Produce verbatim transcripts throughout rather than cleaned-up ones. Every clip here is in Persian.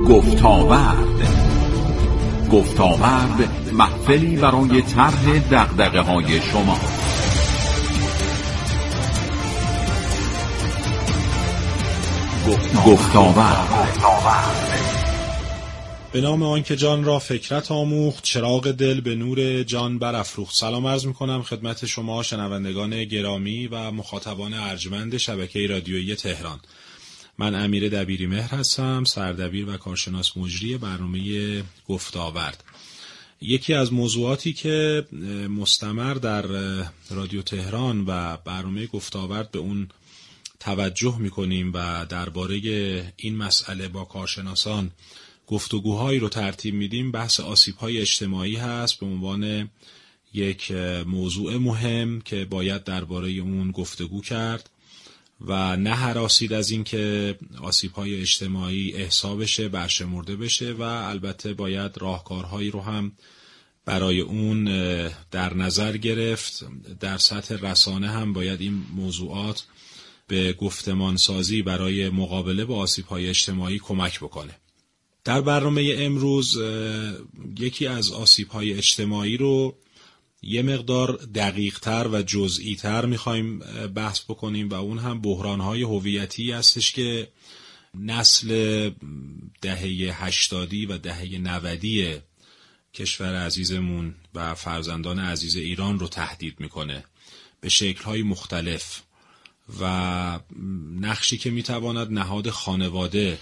گفتاورد. گفتاورد محفلی برای طرح دغدغه‌های شما. گفتاورد. به نام آن که جان را فکرت آموخت، چراغ دل به نور جان برافروخت. سلام عرض می‌کنم خدمت شما شنوندگان گرامی و مخاطبان ارجمند شبکه رادیویی تهران. من امیر دبیری مهر هستم، سردبیر و کارشناس مجری برنامه گفتاورد. یکی از موضوعاتی که مستمر در رادیو تهران و برنامه گفتاورد به اون توجه می‌کنیم و درباره این مسئله با کارشناسان گفتگوهایی رو ترتیب میدیم، بحث آسیب‌های اجتماعی هست به عنوان یک موضوع مهم که باید درباره اون گفتگو کرد و نه هراسید از این که آسیب‌های اجتماعی احصا بشه، برشمرده بشه و البته باید راهکارهایی رو هم برای اون در نظر گرفت. در سطح رسانه هم باید این موضوعات به گفتمان سازی برای مقابله با آسیب‌های اجتماعی کمک بکنه. در برنامه امروز یکی از آسیب‌های اجتماعی رو یه مقدار دقیق‌تر و جزئی‌تر می‌خوایم بحث بکنیم و اون هم بحران‌های هویتی هستش که نسل دهه هشتادی و دهه نودی کشور عزیزمون و فرزندان عزیز ایران رو تهدید می‌کنه به شکل‌های مختلف و نقشی که می‌تواند نهاد خانواده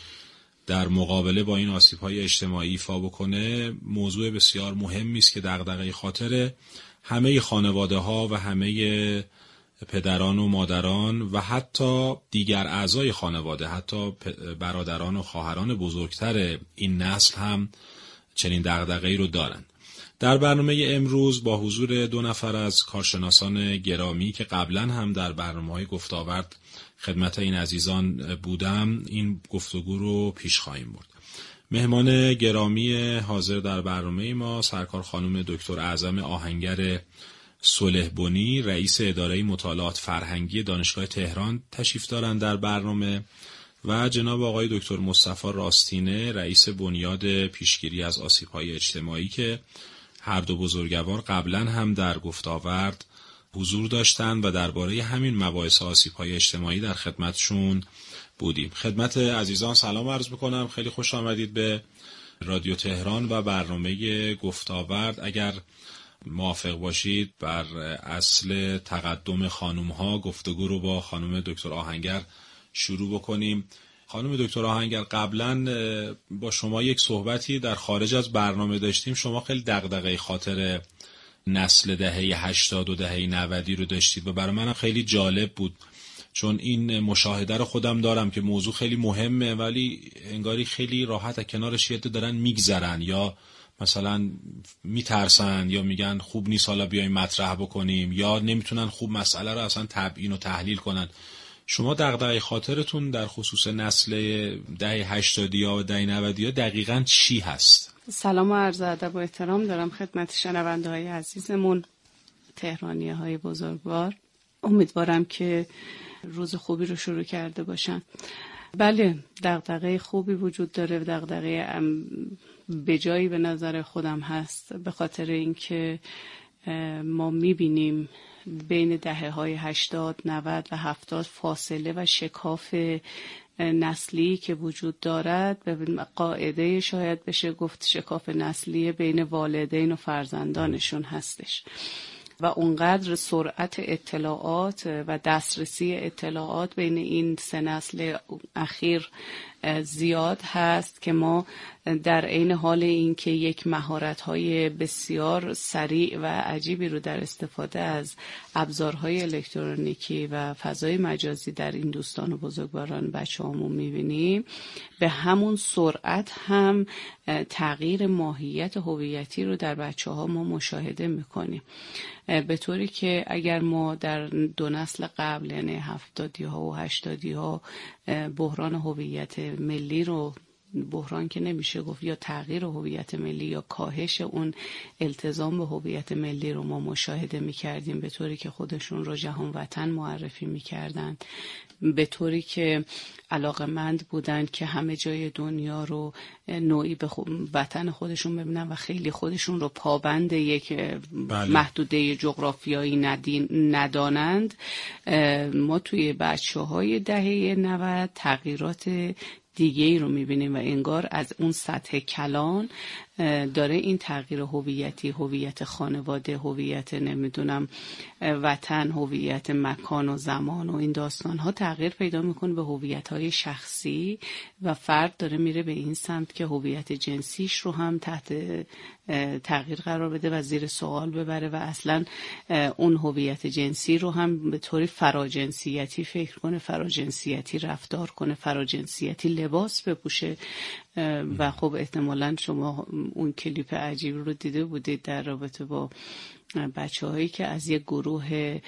در مقابله با این آسیب‌های اجتماعی ایفا بکنه موضوع بسیار مهمی است که دغدغه خاطر همه خانواده‌ها و همه پدران و مادران و حتی دیگر اعضای خانواده، حتی برادران و خواهران بزرگتر این نسل هم چنین دغدغه‌ای رو دارن. در برنامه امروز با حضور دو نفر از کارشناسان گرامی که قبلا هم در برنامه‌های گفتاورد خدمت این عزیزان بودم، این گفتگو رو پیش خواهیم برد. مهمان گرامی حاضر در برنامه ما سرکار خانم دکتر اعظم آهنگر صلح‌بنی، رئیس اداره مطالعات فرهنگی دانشگاه تهران تشریف دارند در برنامه و جناب آقای دکتر مصطفی راستینه، رئیس بنیاد پیشگیری از آسیب‌های اجتماعی که هر دو بزرگوار قبلا هم در گفتاورد حضور داشتند و درباره همین مباحث آسیب‌های اجتماعی در خدمتشون بودیم. خدمت عزیزان سلام عرض می‌کنم. خیلی خوش آمدید به رادیو تهران و برنامه گفتاورد. اگر موافق باشید بر اصل تقدم خانم‌ها گفتگو رو با خانم دکتر آهنگر شروع بکنیم. خانم دکتر آهنگر، قبلا با شما یک صحبتی در خارج از برنامه داشتیم. شما خیلی دغدغه خاطر نسل دهه هشتاد و دهه نودی رو داشتید و برای منم خیلی جالب بود، چون این مشاهده رو خودم دارم که موضوع خیلی مهمه ولی انگاری خیلی راحت از کنارش یه دارن میگذرن یا مثلا میترسن یا میگن خوب نیست حالا بیایم مطرح بکنیم یا نمیتونن خوب مسئله رو اصلا تبیین و تحلیل کنن. شما دغدغه خاطرتون در خصوص نسل دهه هشتادی ها و دهه نودی ها دقیقاً چی هست؟ سلام و عرض ادب و احترام دارم خدمت شنونده های عزیزمون، تهرانی های بزرگوار. امیدوارم که روز خوبی رو شروع کرده باشن. بله، دغدغه خوبی وجود داره، دغدغه به جایی به نظر خودم هست، به خاطر اینکه ما میبینیم بین دهه های هشتاد، نود و هفتاد فاصله و شکاف نسلی که وجود دارد، به قاعده شاید بشه گفت شکاف نسلی بین والدین و فرزندانشون هستش و اونقدر سرعت اطلاعات و دسترسی اطلاعات بین این سه نسل اخیر زیاد هست که ما در عین حال اینکه یک مهارت‌های بسیار سریع و عجیبی رو در استفاده از ابزارهای الکترونیکی و فضای مجازی در این دوستان و بزرگواران بچه‌هامون می‌بینیم، به همون سرعت هم تغییر ماهیت هویتی رو در بچه‌ها ما مشاهده می‌کنیم، به طوری که اگر ما در دو نسل قبل یعنی هفتادی ها و هشتادی ها بحران هویت ملی رو بحران که نمیشه گفت، یا تغییر هویت ملی یا کاهش اون التزام به هویت ملی رو ما مشاهده میکردیم، به طوری که خودشون رو جهان وطن معرفی میکردن، به طوری که علاقمند بودن که همه جای دنیا رو نوعی به وطن خودشون ببینن و خیلی خودشون رو پابند یک بله. محدوده جغرافیایی ندانند. ما توی بچه های دهه نود تغییرات دیگه ای رو میبینیم و انگار از اون سطح کلان داره این تغییر هویتی، هویت خانواده، هویت نمیدونم وطن، هویت مکان و زمان و این داستان ها تغییر پیدا میکنه به هویت های شخصی و فرد داره میره به این سمت که هویت جنسیش رو هم تحت تغییر قرار بده و زیر سوال ببره و اصلا اون هویت جنسی رو هم به طوری فراجنسیتی فکر کنه، فراجنسیتی رفتار کنه، فراجنسیتی لباس بپوشه. و خب احتمالاً شما اون کلیپ عجیب رو دیده بودید در رابطه با بچه هایی که از یک گروه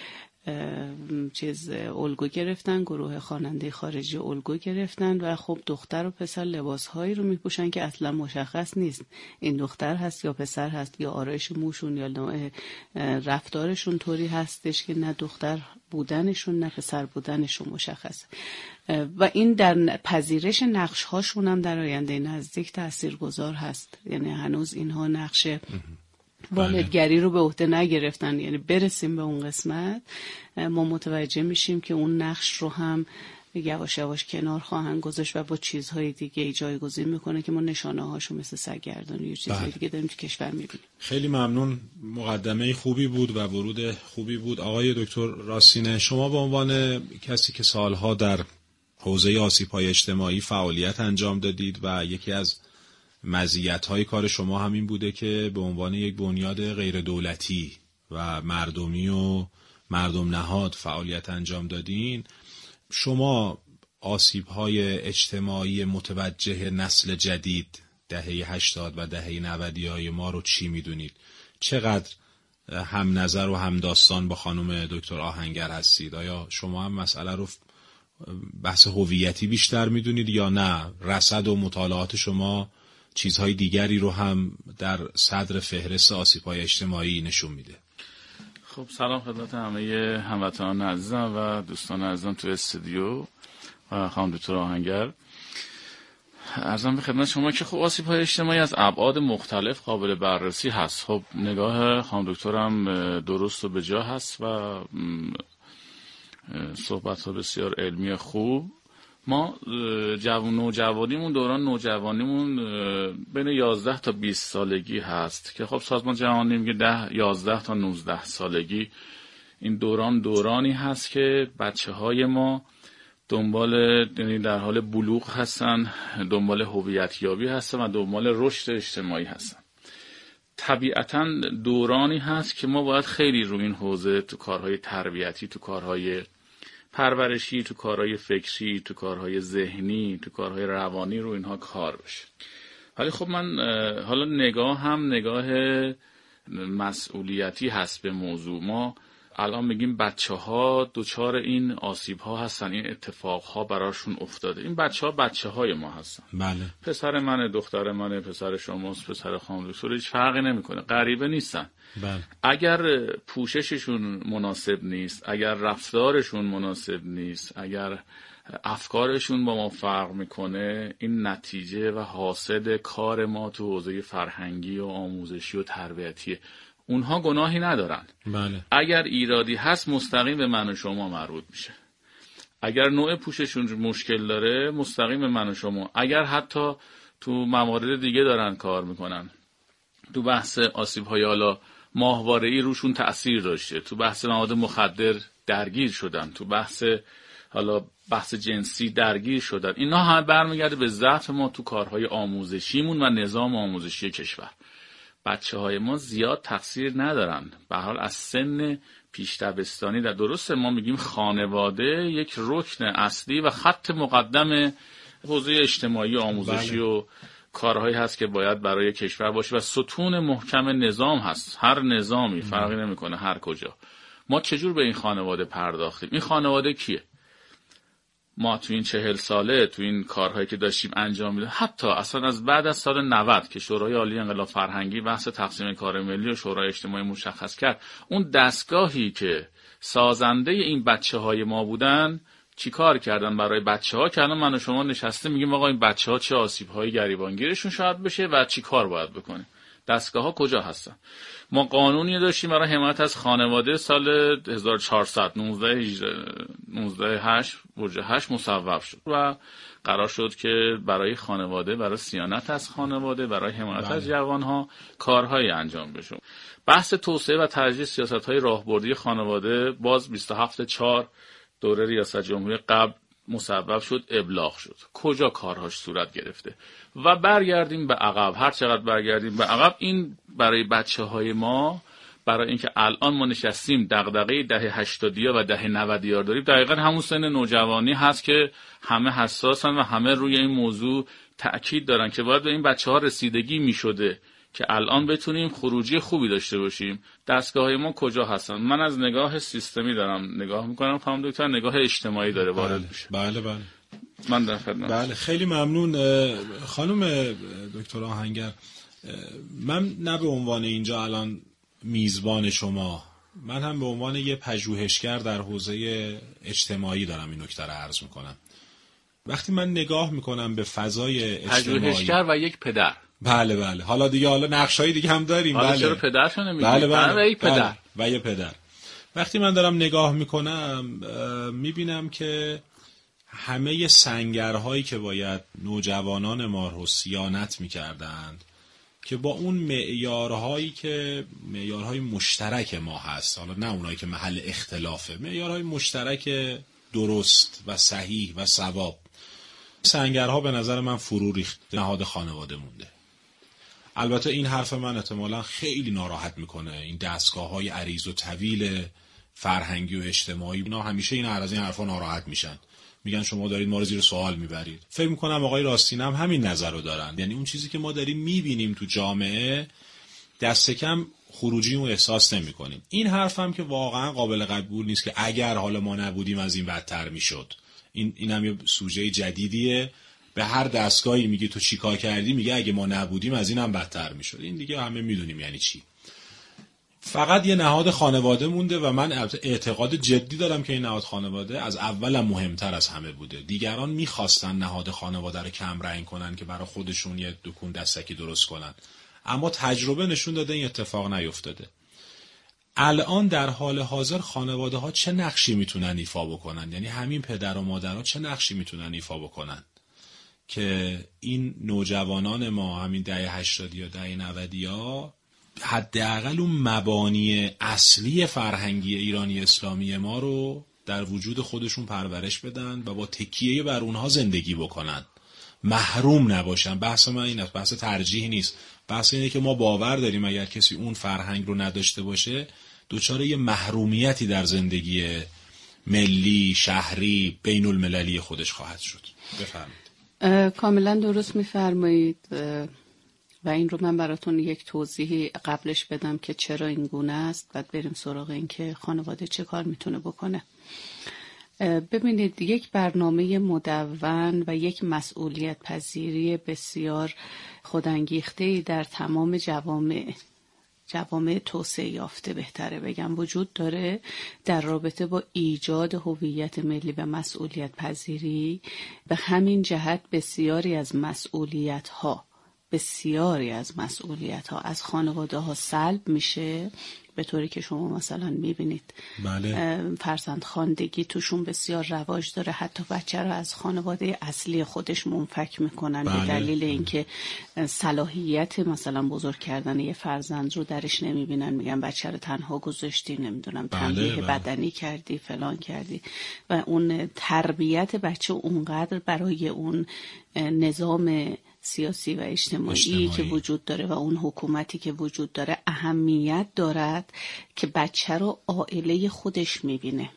چیز الگو گرفتن، گروه خواننده خارجی الگو گرفتن و خب دختر و پسر لباس هایی رو میپوشن که اصلا مشخص نیست این دختر هست یا پسر هست، یا آرایش موشون یا نوع رفتارشون طوری هستش که نه دختر بودنشون نه پسر بودنشون مشخصه. و این در پذیرش نقش هاشون هم در آینده نزدیک تاثیرگذار هست. یعنی هنوز اینها نقش والدگری رو به عهده نگرفتن. یعنی برسیم به اون قسمت ما متوجه میشیم که اون نقش رو هم یواش یواش کنار خواهند گذاشت و با چیزهای دیگه جایگزین میکنه که ما نشانه هاشو مثل سرگردانی یا چیزهای دیگه داریم تو کشور میبینیم. خیلی ممنون، مقدمه خوبی بود و ورود خوبی بود. آقای دکتر راسینه، شما به عنوان کسی که سالها در حوزه آسیب‌های اجتماعی فعالیت انجام دادید و یکی از مزیت‌های کار شما همین بوده که به عنوان یک بنیاد غیر دولتی و مردمی و مردم نهاد فعالیت انجام دادین، شما آسیب‌های اجتماعی متوجه نسل جدید دهه هشتاد و دهه نودی‌های ما رو چی می‌دونید؟ چقدر هم نظر و هم داستان با خانم دکتر آهنگر هستید؟ آیا شما هم مسئله رو بحث هویتی بیشتر می‌دونید یا نه رصد و مطالعات شما چیزهای دیگری رو هم در صدر فهرست آسیب‌های اجتماعی نشون میده؟ خب سلام خدمت همه هموطنان عزیزم و دوستان عزیزم تو استودیو و خانم دکتر آهنگر. عرضم به خدمت شما که خب آسیب‌های اجتماعی از ابعاد مختلف قابل بررسی هست. خب نگاه خانم دکترم درست و به جا هست و صحبت‌ها بسیار علمی خوب. ما جوان نوجوانیمون، دوران نوجوانیمون بین یازده تا بیست سالگی هست که خب سازمان جهانی میگه ده یازده تا نوزده سالگی این دوران دورانی هست که بچه‌های ما دنبال، یعنی در حال بلوغ هستن، دنبال هویت یابی هستن و دنبال رشد اجتماعی هستن. طبیعتاً دورانی هست که ما باید خیلی رو این حوزه تو کارهای تربیتی، تو کارهای پرورشی، تو کارهای فکری، تو کارهای ذهنی، تو کارهای روانی رو اینها کار بشه. ولی خب من حالا نگاه هم نگاه مسئولیتی هست به موضوع. ما الان میگیم بچه ها دوچار این آسیب ها هستن، این اتفاق ها براشون افتاده. این بچه ها بچه های ما هستن. بله. پسر منه، دختر منه، پسر شماست، پسر خانم دکتر، هیچ فرقی نمیکنه، غریبه نیستن. بله. اگر پوشششون مناسب نیست، اگر رفتارشون مناسب نیست، اگر افکارشون با ما فرق میکنه، این نتیجه و حاصل کار ما تو حوزه فرهنگی و آموزشی و تربیتیه. اونها گناهی ندارن. بله. اگر ایرادی هست مستقیم به من و شما مربوط میشه. اگر نوع پوششون مشکل داره مستقیم به من و شما. اگر حتی تو موارد دیگه دارن کار میکنن، تو بحث آسیب‌های حالا ماهواره‌ای روشون تأثیر داشته، تو بحث مواد مخدر درگیر شدن، تو بحث حالا بحث جنسی درگیر شدن، اینا همه برمیگرده به ضعف ما تو کارهای آموزشیمون و نظام آموزشی کشور. بچه های ما زیاد تقصیر ندارن. به هر حال از سن پیش دبستانی، در درسته ما میگیم خانواده یک رکن اصلی و خط مقدم حوزه اجتماعی آموزشی بله. و کارهایی هست که باید برای کشور باشه و ستون محکم نظام هست. هر نظامی فرقی نمیکنه هر کجا. ما چجور به این خانواده پرداختیم؟ این خانواده کیه؟ ما تو این چهل ساله تو این کارهایی که داشتیم انجام میدیم، حتی اصلا از بعد از سال نود که شورای عالی انقلاب فرهنگی بحث تقسیم کار ملی و شورای اجتماعی مشخص کرد، اون دستگاهی که سازنده این بچه‌های ما بودن چی کار کردن برای بچه‌ها که الان من و شما نشسته میگیم آقا این بچه‌ها چه آسیب‌های گریبانگیرشون شاید بشه و چی کار باید بکنیم. دستگاه‌ها کجا هستن؟ ما قانونی داشتیم برای حمایت از خانواده سال هزار و چهارصد نوزده هشت برج هشت مصوب شد و قرار شد که برای خانواده، برای صیانت از خانواده، برای حمایت بله. از جوانها کارهای انجام بشه. بحث توسعه و ترجیح سیاست‌های راهبردی خانواده باز بیست و هفتم چهار دوره ریاست جمهوری قبل مسبب شد، ابلاغ شد. کجا کارهاش صورت گرفته؟ و برگردیم به عقب، هر چقدر برگردیم به عقب، این برای بچه‌های ما، برای اینکه الان ما نشستیم دغدغه دهه هشتادیا و دهه نودیا داریم، دقیقاً همون سن نوجوانی هست که همه حساسن و همه روی این موضوع تأکید دارن که باید به این بچه‌ها رسیدگی می‌شده که الان بتونیم خروجی خوبی داشته باشیم. دستگاه‌های ما کجا هستن؟ من از نگاه سیستمی دارم نگاه میکنم، خانم دکتر نگاه اجتماعی داره وارد میشه. بله بله من در خدمت. بله خیلی ممنون خانم دکتر آهنگر. من نه به عنوان اینجا الان میزبان شما، من هم به عنوان یه پژوهشگر در حوزه اجتماعی دارم این نکته رو عرض میکنم. وقتی من نگاه میکنم به فضای اجتماعی، پژوهشگر و یک پدر. بله بله حالا دیگه حالا نقشای دیگه هم داریم. حالا بله چرا پدرشو نمیگیم؟ بله بله و یک پدر. بله. و یه پدر. وقتی من دارم نگاه میکنم میبینم که همه سنگرهایی که باید نوجوانان ما رو صیانت میکردند که با اون معیارهایی که معیارهای مشترک ما هست، حالا نه اونایی که محل اختلافه، معیارهای مشترک درست و صحیح و صواب، سنگرها به نظر من فرو ریخت، نهاد خانواده مونده. البته این حرف من احتمالاً خیلی ناراحت میکنه این دستگاه‌های عریض و طویل فرهنگی و اجتماعی، اینا همیشه این از این حرفا ناراحت میشن، میگن شما دارید ما رو زیر سوال میبرید. فکر میکنم آقای راستین هم همین نظر رو دارن، یعنی اون چیزی که ما داریم میبینیم تو جامعه دست کم خروجی رو احساس نمیکنیم. این حرف هم که واقعا قابل قبول نیست که اگر حالا ما نبودیم از این بدتر میشد. این اینم یه سوژه جدیدیه، به هر دستگاهی میگی تو چیکار کردی، میگه اگه ما نبودیم از اینم بدتر میشد. این دیگه همه میدونیم یعنی چی. فقط یه نهاد خانواده مونده و من اعتقاد جدی دارم که این نهاد خانواده از اولم مهمتر از همه بوده. دیگران میخواستن نهاد خانواده رو کم رنگ کنن که برای خودشون یه دکون دستکی درست کنن، اما تجربه نشون داده این اتفاق نیفتاده. الان در حال حاضر خانواده ها چه نقشی میتونن ایفا بکنن، یعنی همین پدر و مادرها چه نقشی میتونن ایفا بکنن که این نوجوانان ما همین دهه هشتادی یا دهه نودی ها حداقل اون مبانی اصلی فرهنگی ایرانی اسلامی ما رو در وجود خودشون پرورش بدن و با تکیه بر اونها زندگی بکنن، محروم نباشن. بحث من این است، بحث ترجیح نیست، بحث اینه که ما باور داریم اگر کسی اون فرهنگ رو نداشته باشه دوچاره یه محرومیتی در زندگی ملی، شهری، بین المللی خودش خواهد شد. بفرمایید. کاملا درست میفرمایید و این رو من براتون یک توضیحی قبلش بدم که چرا این گونه است، بعد بریم سراغ این که خانواده چه کار میتونه بکنه. ببینید، یک برنامه مدون و یک مسئولیت پذیری بسیار خودانگیخته‌ای در تمام جوامع جوامع توسعه یافته بهتره بگم وجود داره در رابطه با ایجاد هویت ملی و مسئولیت پذیری. به همین جهت بسیاری از مسئولیت ها بسیاری از مسئولیت ها از خانواده ها سلب میشه، به طوری که شما مثلا میبینید بله. فرزند خواندگی توشون بسیار رواج داره، حتی بچه رو از خانواده اصلی خودش منفک میکنن بله. به دلیل اینکه صلاحیت مثلا بزرگ کردن یه فرزند رو درش نمیبینن، میگن بچه رو تنها گذاشتی، نمیدونم بله. تنبیه بله. بدنی کردی، فلان کردی، و اون تربیت بچه اونقدر برای اون نظام سیاسی و اجتماعی, اجتماعی که وجود داره و اون حکومتی که وجود داره اهمیت دارد که بچه رو عائله خودش میبینه.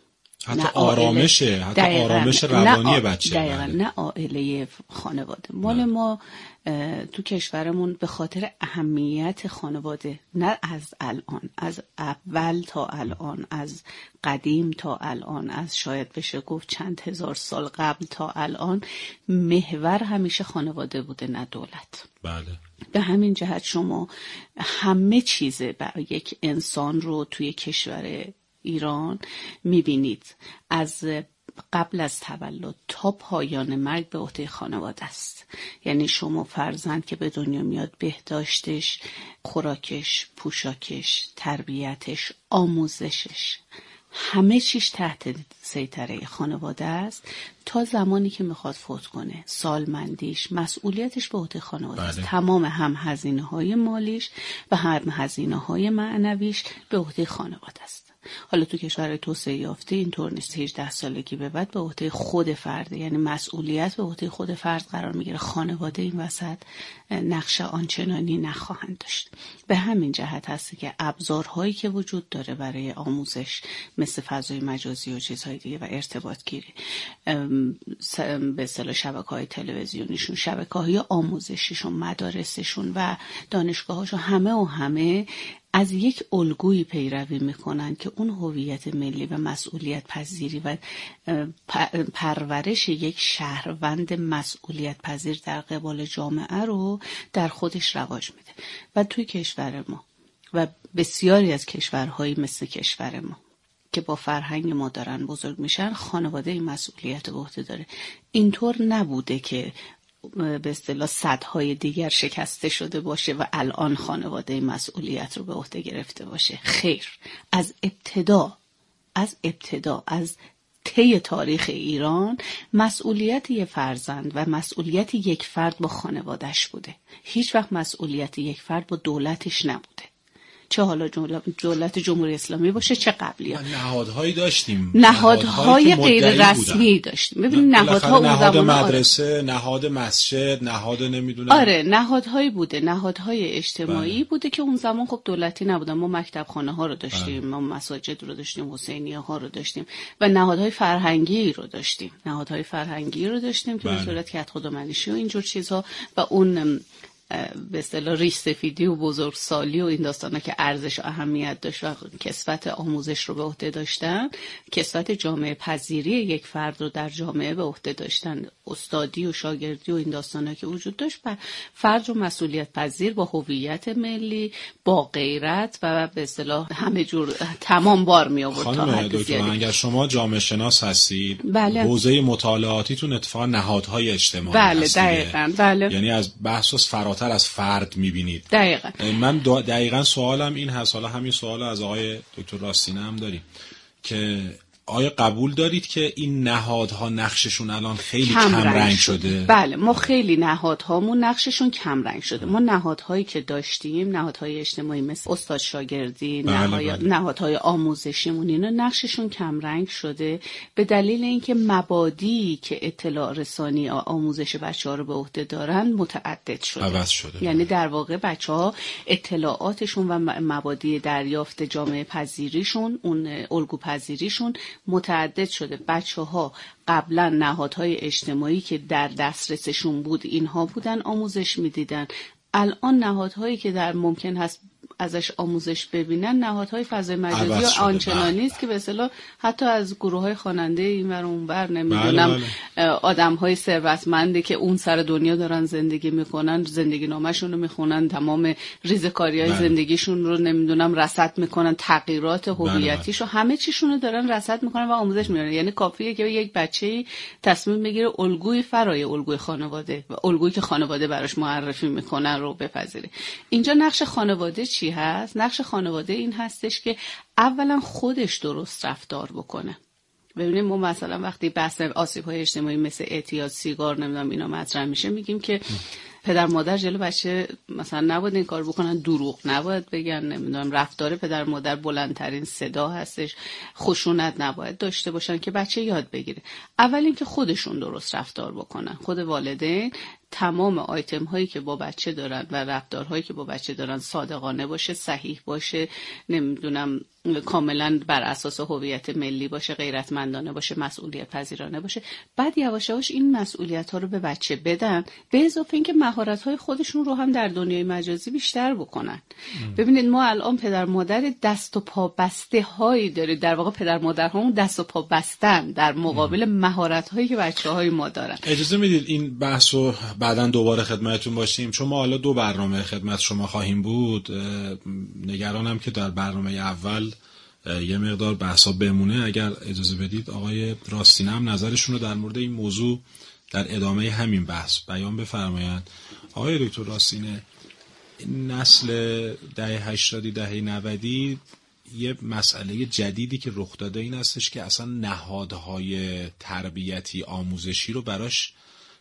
حتی آرامشه، حتی آرامش روانی بچه. دقیقا نه عائله خانواده. مال نه. ما تو کشورمون به خاطر اهمیت خانواده، نه از الان، از اول تا الان، از قدیم تا الان، از شاید بشه گفت چند هزار سال قبل تا الان، محور همیشه خانواده بوده نه دولت. بله. به همین جهت شما همه چیزه برای یک انسان رو توی کشور ایران میبینید، از قبل از تولد تا پایان مرگ به عهده خانواده است. یعنی شما فرزند که به دنیا میاد، بهداشتش، خوراکش، پوشاکش، تربیتش، آموزشش، همه چیش تحت سیطره خانواده است تا زمانی که میخواد فوت کنه. سالمندیش، مسئولیتش به عهده خانواده است. بله. تمام هم هزینه های مالیش و هم هزینه های معنویش به عهده خانواده است. حالا تو کشور توسعه یافته اینطور نیست. هجده سالگی به بعد به عهده خود فرد، یعنی مسئولیت به عهده خود فرد قرار میگیره. خانواده این وسط نقش آنچنانی نخواهند داشت. به همین جهت هست که ابزارهایی که وجود داره برای آموزش، مثل فضای مجازی و چیزهای دیگه و ارتباط گیری، به اصطلاح شبکه‌های تلویزیونیشون، شبکه‌های آموزشیشون، مدارسشون و دانشگاهاشون، همه و همه از یک الگویی پیروی میکنن که اون هویت ملی و مسئولیت پذیری و پرورش یک شهروند مسئولیت پذیر در قبال جامعه رو در خودش رواج میده. و توی کشور ما و بسیاری از کشورهایی مثل کشور ما که با فرهنگ ما دارن بزرگ میشن، خانواده این مسئولیت به عهده داره. اینطور نبوده که به اصطلاح صدهای دیگر شکسته شده باشه و الان خانواده مسئولیت رو به عهده گرفته باشه. خیر، از ابتدا از ابتدا از طی تاریخ ایران مسئولیت یک فرزند و مسئولیت یک فرد با خانوادهش بوده. هیچ وقت مسئولیت یک فرد با دولتش نبوده، چه حالا دولت جمهوری اسلامی باشه چه قبلی ها. نهادهایی داشتیم، نهادهای غیر رسمی داشتیم. ببینید نهادها اون نهاد زمان مدرسه، آره. نهاد مسجد، نهاد نمیدونم، آره نهادهایی بوده، نهادهای اجتماعی بله. بوده که اون زمان خب دولتی نبودن. ما مکتب خانه ها رو داشتیم، بله. ما مساجد رو داشتیم، حسینیه ها رو داشتیم و نهادهای فرهنگی رو داشتیم. نهادهای فرهنگی رو داشتیم که بله. به صورت کدخدامنشی و اینجور چیزها و اون به اصطلاح ریش سفیدی و بزرگسالی و این داستانا که ارزش و اهمیت داشت و کسوت آموزش رو به عهده داشتن، کسوت جامعه پذیری یک فرد رو در جامعه به عهده داشتن، استادی و شاگردی و این داستانا که وجود داشت، فرد رو مسئولیت پذیر با هویت ملی، با غیرت و به اصطلاح همه جور تمام بار می آورد. خانم دکتر، اگر شما جامعه شناس هستید، بله. حوزه مطالعاتیتون اتفاقا نهادهای اجتماعی بله هست. دقیقاً بله. یعنی از بحث فراتر از فرد میبینید. دقیقاً. من دقیقاً سوالم این هست، حالا همین سوال از آقای دکتر راستینه هم داریم که آیا قبول دارید که این نهادها نقششون الان خیلی کم, کم رنگ, رنگ شده؟ شده؟ بله، ما خیلی نهادهامون نقششون کم رنگ شده. ما نهادهایی که داشتیم، نهادهای اجتماعی مثل استاد شاگردی، بله نهاد... بله. نهادهای آموزشیمون، اینا نقششون کم رنگ شده به دلیل اینکه مبادی که اطلاع رسانی آموزش بچه‌ها رو به عهده دارن متعدد شده. عوض شده. یعنی در واقع بچه‌ها اطلاعاتشون و مبادی دریافت جامعه پذیریشون، اون الگو پذیریشون متعدد شده. بچه‌ها قبلا نهادهای اجتماعی که در دسترسشون بود اینها بودن آموزش میدیدن. الان نهادهایی که در ممکن هست ازش آموزش ببینن نهادهای فضای مجازی و آنچنانی است که به اصطلاح حتی از گروه‌های خواننده اینور اونور نمیدونم آدم‌های ثروتمندی که اون سر دنیا دارن زندگی میکنن، زندگی نامه‌شون رو میخونن، تمام ریزکاری‌های زندگیشون رو نمیدونم رصد میکنن، تغییرات هویتیشو همه چیشون رو دارن رصد میکنن و آموزش میدن. یعنی کافیه که یک بچه‌ای تصمیم بگیره الگوی فرای الگوی خانواده و الگویی که خانواده براش معرفی میکنن رو بپذیره. اینجا نقش خانواده چی هست؟ نقش خانواده این هستش که اولا خودش درست رفتار بکنه. ببینیم ما مثلا وقتی بحث آسیب‌های اجتماعی مثل اعتیاد، سیگار، نمیدونم اینا مطرح میشه، میگیم که پدر مادر جلو بچه مثلا نباید این کار بکنن، دروغ نباید بگن، نمیدونم رفتار پدر مادر بلندترین صدا هستش، خشونت نباید داشته باشن که بچه یاد بگیره. اول اینکه خودشون درست رفتار بکنن، خود والدین تمام آیتم هایی که با بچه دارن و رفتارهایی که با بچه دارن صادقانه باشه، صحیح باشه، نمیدونم کاملا بر اساس هویت ملی باشه، غیرتمندانه باشه، مسئولیت پذیرانه باشه. بعد یواش یواش این مسئولیت ها رو به بچه بدن، به اضافه اینکه مهارت های خودشون رو هم در دنیای مجازی بیشتر بکنن. ام. ببینید ما الان پدر مادر دست و پا بسته هایی دارید، در واقع پدر مادر همون دست و پا بستن در مقابل مهارت هایی که بچه های ما دارن. اجازه میدید این بحث رو بعداً دوباره خدمتتون باشیم، چون ما حالا دو برنامه خدمت شما خواهیم بود. نگرانم که در برنامه اول یه مقدار بحثا بمونه. اگر اجازه بدید آقای راستینه هم نظرشون رو در مورد این موضوع در ادامه همین بحث بیان بفرمایند. آقای دکتر راستینه، نسل دهه هشتادی دهه نودی یه مسئله جدیدی که رخ داده این هستش که اصلا نهادهای تربیتی آموزشی رو براش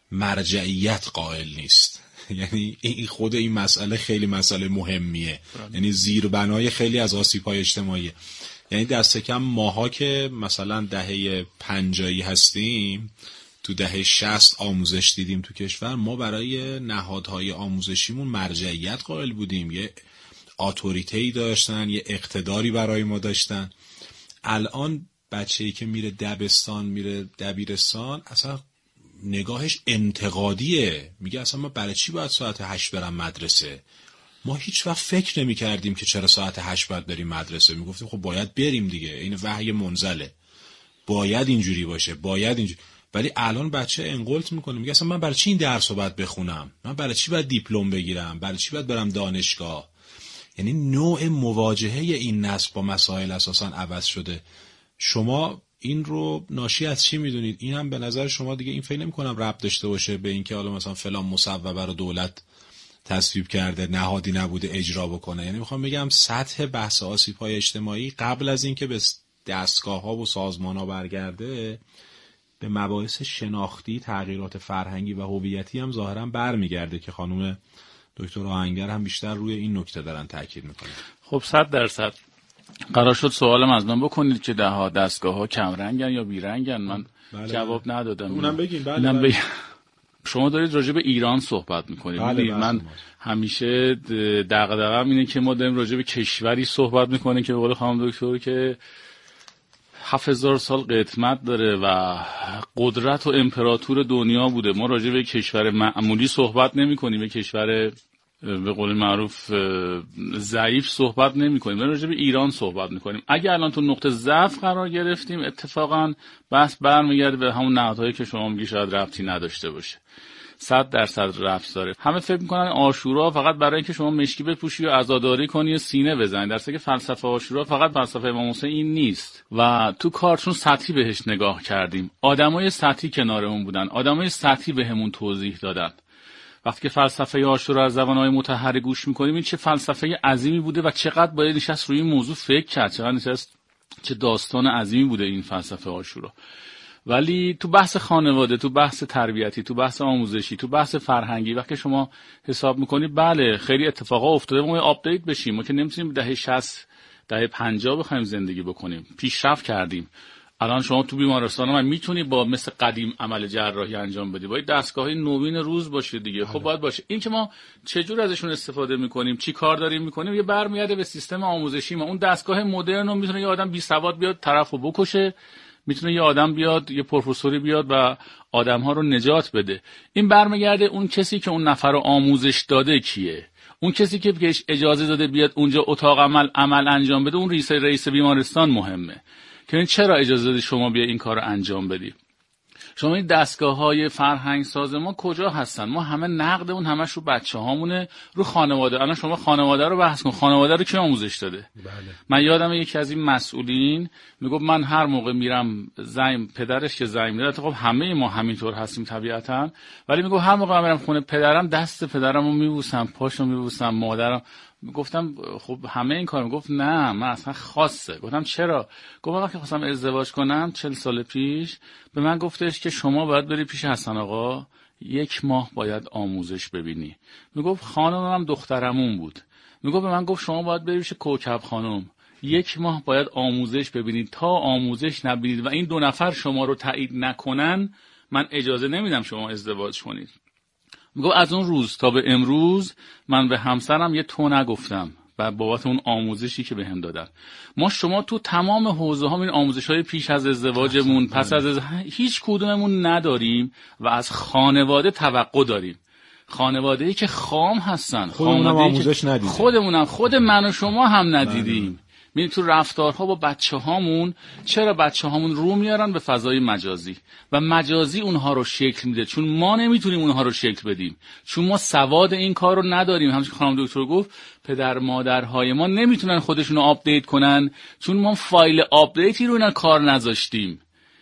مرجعیت قائل نیست. یعنی این خود این مسئله خیلی مسئله مهمیه، یعنی زیربنای خیلی از آسیب‌های اجتماعیه. یعنی دست کم ماها که مثلا دهه پنجایی هستیم، تو دهه شصت آموزش دیدیم تو کشور، ما برای نهادهای آموزشیمون مرجعیت قائل بودیم، یه اتوریته‌ای داشتن، یه اقتداری برای ما داشتن. الان بچه‌ای که میره دبستان، میره دبیرستان، اصلا نگاهش انتقادیه، میگه اصلا ما برای چی باید ساعت هشت برم مدرسه؟ ما هیچ وقت فکر نمی کردیم که چرا ساعت هشت باید بریم مدرسه، میگفتیم خب باید بریم دیگه، این وحی منزله، باید اینجوری باشه، باید اینجوری. ولی الان بچه انقلت میکنه، میگه اصلا من برای چی این درس رو باید بخونم، من برای چی باید دیپلم بگیرم، برای چی باید برم دانشگاه. یعنی نوع مواجهه این نسل با مسائل اساسا عوض شده. شما این رو ناشی از چی میدونید؟ این هم به نظر شما دیگه این فکر نمی‌کنم ربط داشته باشه به اینکه حالا مثلا فلان مصوبه رو دولت تصویب کرده، نهادی نبوده اجرا بکنه. یعنی میخوام بگم سطح بحث آسیب‌های اجتماعی قبل از اینکه به دستگاه‌ها و سازمان‌ها برگرده، به مباحث شناختی، تغییرات فرهنگی و هویتی هم ظاهراً برمیگرده که خانم دکتر آهنگر هم بیشتر روی این نکته دارن تاکید میکنن. خب صد درصد قرار شد سوالم از من بکنید که ده دستگاه ها کم رنگن یا بی رنگن، من بله جواب بله. ندادم. اونم بگیم. بله اونم بله. بگیم. شما دارید راجع به ایران صحبت میکنید. بله من بله. همیشه دغدغه‌ام اینه که ما داریم راجع به کشوری صحبت میکنیم که به قول خانم دکتر که هفت هزار سال قدمت داره و قدرت و امپراتور دنیا بوده. ما راجع به کشور معمولی صحبت نمی‌کنیم، به کشور به قول معروف ضعیف صحبت نمی‌کنیم، ما راجع به ایران صحبت می‌کنیم. اگه الان تو نقطه ضعف قرار گرفتیم، اتفاقاً بحث برمیگرده به همون نهادهایی که شما میگی شاید ربطی نداشته باشه. صد درصد ربط داره. همه فکر میکنن عاشورا فقط برای اینکه شما مشکی بپوشی و عزاداری کنی و سینه بزنی، در حالی که فلسفه عاشورا فقط فلسفه امام حسین این نیست. و تو کارتون سطحی بهش نگاه کردیم، آدمای سطحی کنارمون بودن، آدمای سطحی بهمون توضیح دادن. وقتی که فلسفه عاشورا از زبان‌های مطهره گوش میکنیم، این چه فلسفه عظیمی بوده و چقدر باید نشست روی این موضوع فکر کرد، چقدر نشست، چه داستان عظیمی بوده این فلسفه عاشورا. ولی تو بحث خانواده، تو بحث تربیتی، تو بحث آموزشی، تو بحث فرهنگی وقتی شما حساب میکنی، بله خیلی اتفاقا افتاده، ما آپدیت بشیم. ما که نمیتونیم دهه شصت دهه پنجاه بخوایم زندگی بکنیم، پیشرفت کردیم. الان شما تو بیمارستان من میتونی با مثل قدیم عمل جراحی انجام بدی، باید دستگاهی نوین روز باشه دیگه. خب باید باشه. این که ما چه جور ازشون استفاده میکنیم، چی کار داریم میکنیم، یه برمیگرده به سیستم آموزشی ما. اون دستگاه مدرن رو میتونه یه آدم بی سواد بیاد طرفو بکشه، میتونه یه آدم بیاد، یه پروفسوری بیاد و آدم‌ها رو نجات بده. این برمیگرده اون کسی که اون نفر رو آموزش داده کیه، اون کسی که بهش اجازه داده بیاد اونجا اتاق عمل عمل انجام بده، اون رئیس رئیس بیمارستان مهمه که این چرا اجازه داده شما بیا این کار رو انجام بدی. شما این دستگاه‌های فرهنگ ساز ما کجا هستن؟ ما همه نقدمون همش رو بچه‌هامونه، رو خانواده. الان شما خانواده رو بحث کن، خانواده رو کی آموزش داده؟ بله. من یادم یکی از این مسئولین میگفت من هر موقع میرم زنگ پدرش که زنگ میده، خب همه ما همینطور هستیم طبیعتاً، ولی میگفت هر موقع میرم خونه پدرم دست پدرمو میبوسم، پاشو میبوسم، مادرم. گفتم خب همه این کارو. گفت نه من اصلا خاصه. گفتم چرا؟ گفت وقتی خواستم ازدواج کنم چهل سال پیش به من گفتش که شما باید بری پیش حسن آقا، یک ماه باید آموزش ببینی. میگفت خانمم دخترمون بود، میگفت به من گفت شما باید بری پیش کوکب خانم، یک ماه باید آموزش ببینید. تا آموزش نبینید و این دو نفر شما رو تایید نکنن، من اجازه نمیدم شما ازدواج کنید. میگه از اون روز تا به امروز من به همسرم یه تو نگفتم و بابت اون آموزشی که بهم دادن. ما شما تو تمام حوزه ها این آموزش های پیش از ازدواجمون، پس از ازدواج، هیچ کدوممون نداریم و از خانواده توقع داریم. خانواده‌ای که خام هستن، خودمونم آموزش ندیدیم، خودمونم خود من و شما هم ندیدیم. ببین تو رفتارها با بچه هامون چرا بچه هامون رو میارن به فضای مجازی و مجازی اونها رو شکل میده، چون ما نمیتونیم اونها رو شکل بدیم، چون ما سواد این کار رو نداریم. همچنین خانم دکتر گفت پدر مادرهای ما نمیتونن خودشون رو آپدیت کنن، چون ما فایل آپدیتی رو اینا کار نذاشتیم،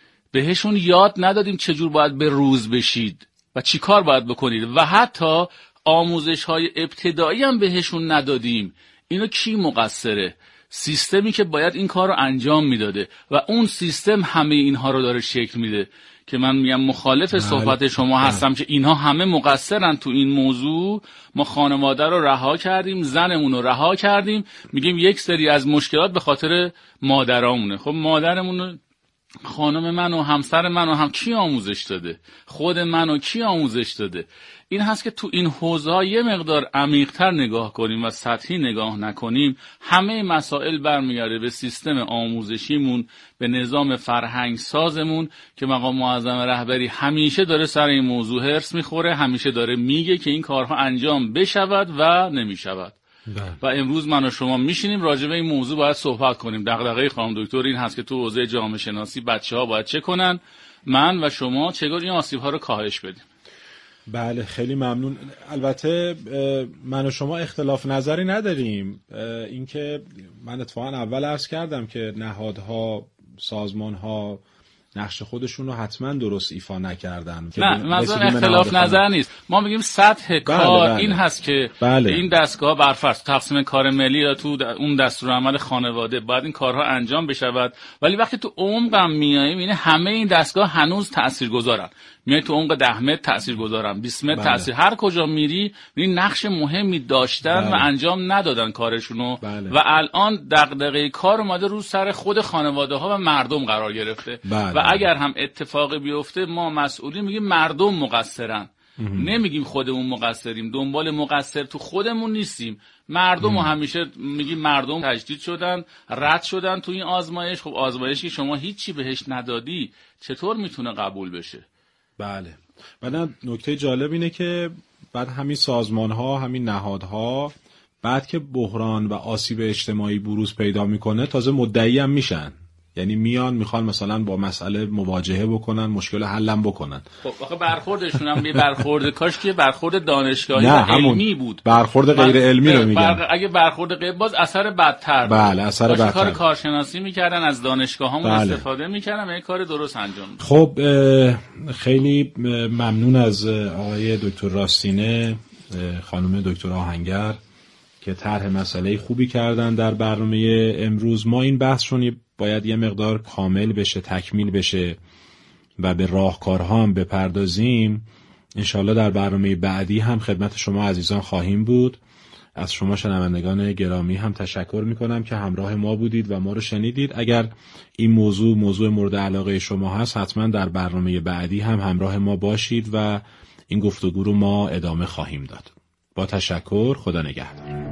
بهشون یاد ندادیم چجور باید به روز بشید و چی کار باید بکنید و حتی آموزش های ابتدایی هم بهشون ندادیم. اینو کی مقصره؟ سیستمی که باید این کار رو انجام میداده و اون سیستم همه اینها رو داره شکل میده که من میگم مخالف صحبت شما هستم که اینها همه مقصرن تو این موضوع. ما خانواده رو رها کردیم، زنمون رو رها کردیم، میگیم یک سری از مشکلات به خاطر مادرامونه. خب مادرمون، خانم من و همسر من و هم کی آموزش داده؟ خود من و کی آموزش داده؟ این هست که تو این حوزه‌ها یه مقدار عمیق‌تر نگاه کنیم و سطحی نگاه نکنیم. همه مسائل برمیگرده به سیستم آموزشیمون، به نظام فرهنگ سازمون که مقام معظم رهبری همیشه داره سر این موضوع هرس میخوره، همیشه داره میگه که این کارها انجام بشود و نمیشود. و امروز من و شما میشینیم راجع به این موضوع باید صحبت کنیم. دغدغه خانم دکتر این هست که تو حوزه جامعه شناسی بچه‌ها باید چه کنن، من و شما چگونه این آسیب‌ها رو کاهش بدیم. بله خیلی ممنون. البته من و شما اختلاف نظری نداریم. اینکه من اتفاقا اول عرض کردم که نهادها، سازمانها نقش خودشون رو حتما درست ایفا نکردن. نه مثلا اختلاف نظر نیست، ما میگیم سطح بله کار بله. این هست که بله. این دستگاه برفرض تقسیم کار ملی یا تو اون دستورالعمل خانواده باید این کارها انجام بشود، ولی وقتی تو عمقم میاییم یعنی همه این دستگاه هنوز تاثیرگذارن. میای تو عمق ده متر تاثیرگذارن، بیست متر بله. تاثیر، هر کجا میری میبینی نقش مهمی داشتن بله. و انجام ندادن کارشونو بله. و الان دغدغه کار اومده رو سر خود خانواده ها و مردم قرار گرفته بله. و اگر هم اتفاقی بیفته ما مسئولین میگیم مردم مقصرن، نمیگیم خودمون مقصریم، دنبال مقصر تو خودمون نیستیم. مردم رو همیشه میگیم مردم تجدید شدن، رد شدن تو این آزمایش. خب آزمایشی شما هیچی بهش ندادی چطور میتونه قبول بشه؟ بله. بعد نکته جالب اینه که بعد همین سازمان ها، همین نهادها بعد که بحران و آسیب اجتماعی بروز پیدا میکنه تازه مدعی هم میشن، یعنی میان میخوان مثلا با مسئله مواجهه بکنن، مشکل حلم بکنن. خب آخه برخوردشون هم یه برخورد کاش که برخورد دانشگاهی و علمی بود، برخورد غیر علمی رو میگن. بر... اگه برخورد غیر باز اثر بدتر بود. بله اثر بدتر. کار کارشناسی میکردن، از دانشگاهامون بله. استفاده میکردن و یه کار درست انجام میدن. خب خیلی ممنون از آقای دکتر راستینه، خانم دکتر آهنگر که طرح مسئله خوبی کردن در برنامه امروز. ما این بحثشون باید یه مقدار کامل بشه، تکمیل بشه و به راهکارها هم بپردازیم. انشالله در برنامه بعدی هم خدمت شما عزیزان خواهیم بود. از شما شنوندگان گرامی هم تشکر میکنم که همراه ما بودید و ما رو شنیدید. اگر این موضوع موضوع مورد علاقه شما هست حتما در برنامه بعدی هم همراه ما باشید و این گفتگو رو ما ادامه خواهیم داد. با تشکر، خدا نگهدار.